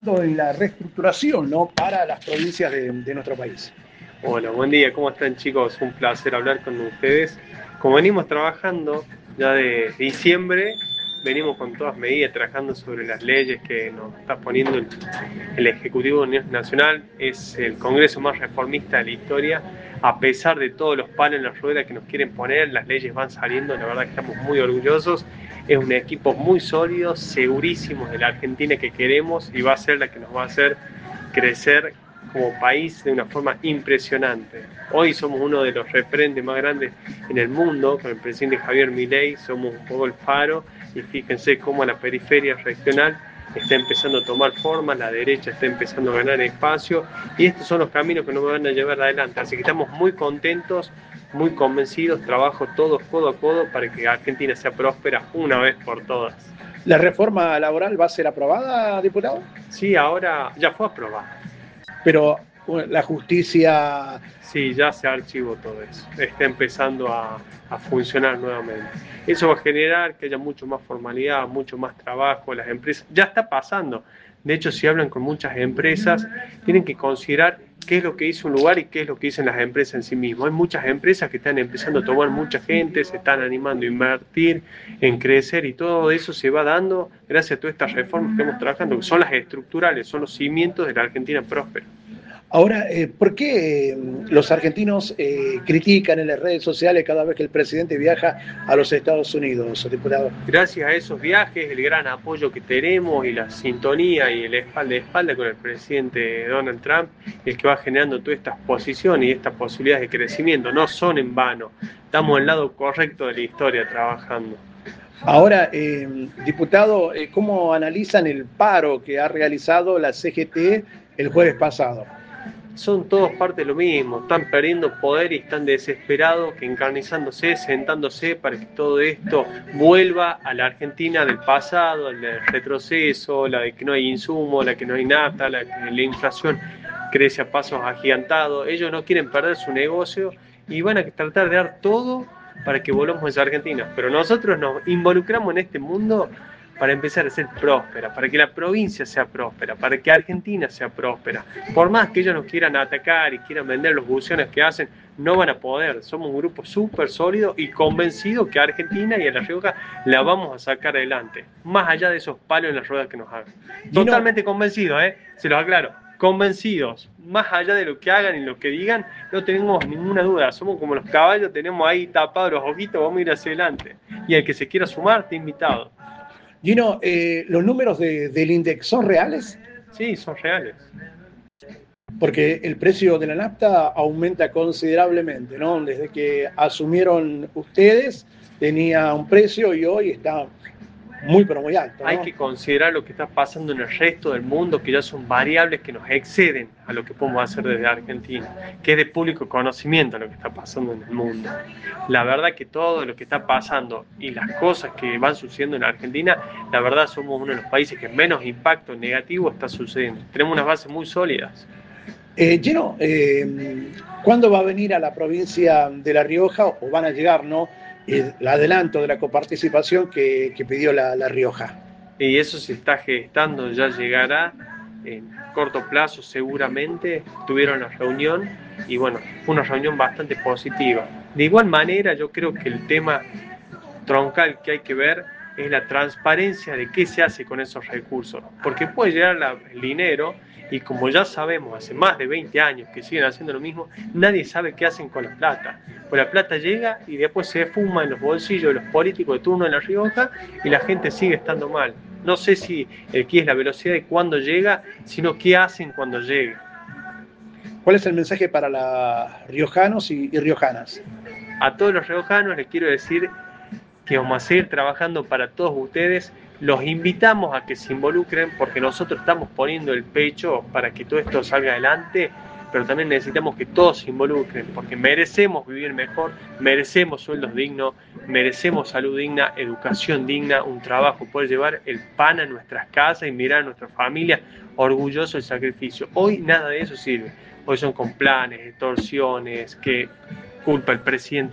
en la reestructuración, ¿no?, para las provincias de nuestro país. Hola, buen día, ¿cómo están, chicos? Un placer hablar con ustedes. Como venimos trabajando ya de diciembre, venimos con todas medidas trabajando sobre las leyes que nos está poniendo el Ejecutivo Nacional. Es el Congreso más reformista de la historia. A pesar de todos los palos en la rueda que nos quieren poner, las leyes van saliendo, la verdad que estamos muy orgullosos. Es un equipo muy sólido, segurísimos de la Argentina que queremos, y va a ser la que nos va a hacer crecer como país de una forma impresionante. Hoy somos uno de los referentes más grandes en el mundo, con el presidente Javier Milei, somos un poco el faro, y fíjense cómo la periferia regional está empezando a tomar forma, la derecha está empezando a ganar espacio, y estos son los caminos que nos van a llevar adelante. Así que estamos muy contentos, muy convencidos, trabajo todos codo a codo para que Argentina sea próspera una vez por todas. ¿La reforma laboral va a ser aprobada, diputado? Sí, ahora ya fue aprobada. Pero la justicia... Sí, ya se archivó todo eso, está empezando a funcionar nuevamente. Eso va a generar que haya mucho más formalidad, mucho más trabajo, las empresas, ya está pasando. De hecho, si hablan con muchas empresas, tienen que considerar qué es lo que hizo un lugar y qué es lo que dicen las empresas en sí mismas. Hay muchas empresas que están empezando a tomar mucha gente, se están animando a invertir, en crecer, y todo eso se va dando gracias a todas estas reformas que estamos trabajando, que son las estructurales, son los cimientos de la Argentina próspera. Ahora, ¿por qué los argentinos critican en las redes sociales cada vez que el presidente viaja a los Estados Unidos, diputado? Gracias a esos viajes, el gran apoyo que tenemos y la sintonía y el espalda a espalda con el presidente Donald Trump, el que va generando todas estas posiciones y estas posibilidades de crecimiento, no son en vano. Estamos en el lado correcto de la historia trabajando. Ahora, diputado, ¿cómo analizan el paro que ha realizado la CGT el jueves pasado? Son todos parte de lo mismo, están perdiendo poder y están desesperados, que encarnizándose, sentándose para que todo esto vuelva a la Argentina del pasado, al retroceso, la de que no hay insumo, la que no hay nata, la que la inflación crece a pasos agigantados. Ellos no quieren perder su negocio y van a tratar de dar todo para que volvamos a esa Argentina. Pero nosotros nos involucramos en este mundo para empezar a ser próspera, para que la provincia sea próspera, para que Argentina sea próspera. Por más que ellos nos quieran atacar y quieran vender los buceones que hacen, no van a poder. Somos un grupo súper sólido y convencido que a Argentina y a La Rioja la vamos a sacar adelante, más allá de esos palos en las ruedas que nos hagan. Totalmente convencido, se los aclaro. Convencidos, más allá de lo que hagan y lo que digan, no tenemos ninguna duda. Somos como los caballos, tenemos ahí tapados los ojitos, vamos a ir hacia adelante. Y el que se quiera sumar, te invitado. Gino, ¿los números del INDEC son reales? Sí, son reales. Porque el precio de la nafta aumenta considerablemente, ¿no? Desde que asumieron ustedes tenía un precio y hoy está muy, pero muy alto, ¿no? Hay que considerar lo que está pasando en el resto del mundo, que ya son variables que nos exceden a lo que podemos hacer desde Argentina, que es de público conocimiento lo que está pasando en el mundo. La verdad que todo lo que está pasando y las cosas que van sucediendo en Argentina, la verdad somos uno de los países que menos impacto negativo está sucediendo. Tenemos unas bases muy sólidas. Gino, ¿cuándo va a venir a la provincia de La Rioja o van a llegar, ¿no?, el adelanto de la coparticipación que pidió la Rioja? Y eso se está gestando, ya llegará en corto plazo seguramente. Tuvieron la reunión y bueno, fue una reunión bastante positiva. De igual manera, yo creo que el tema troncal que hay que ver es la transparencia de qué se hace con esos recursos, porque puede llegar el dinero y, como ya sabemos hace más de 20 años que siguen haciendo lo mismo, nadie sabe qué hacen con la plata. Pues la plata llega y después se fuma en los bolsillos de los políticos de turno en La Rioja y la gente sigue estando mal. No sé si aquí es la velocidad de cuándo llega, sino qué hacen cuando llega. ¿Cuál es el mensaje para los riojanos y riojanas? A todos los riojanos les quiero decir que vamos a seguir trabajando para todos ustedes. Los invitamos a que se involucren, porque nosotros estamos poniendo el pecho para que todo esto salga adelante, pero también necesitamos que todos se involucren, porque merecemos vivir mejor, merecemos sueldos dignos, merecemos salud digna, educación digna, un trabajo, poder llevar el pan a nuestras casas y mirar a nuestra familia orgulloso del sacrificio. Hoy nada de eso sirve. Hoy son con planes, extorsiones, que culpa el presidente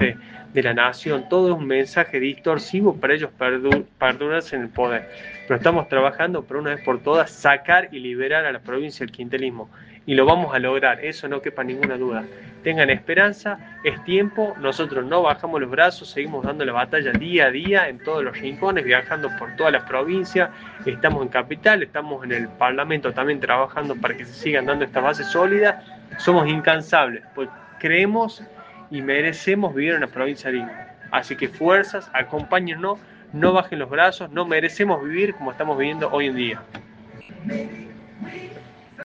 de la nación. Todo es un mensaje distorsivo para ellos perdurarse en el poder. Pero estamos trabajando por una vez por todas sacar y liberar a la provincia del clientelismo. Y lo vamos a lograr, eso no quepa ninguna duda. Tengan esperanza, es tiempo, nosotros no bajamos los brazos, seguimos dando la batalla día a día en todos los rincones, viajando por toda la provincia, estamos en Capital, estamos en el Parlamento también trabajando para que se sigan dando estas bases sólidas. Somos incansables, pues creemos y merecemos vivir en una provincia digna. Así que fuerzas, acompáñennos, no bajen los brazos, no merecemos vivir como estamos viviendo hoy en día.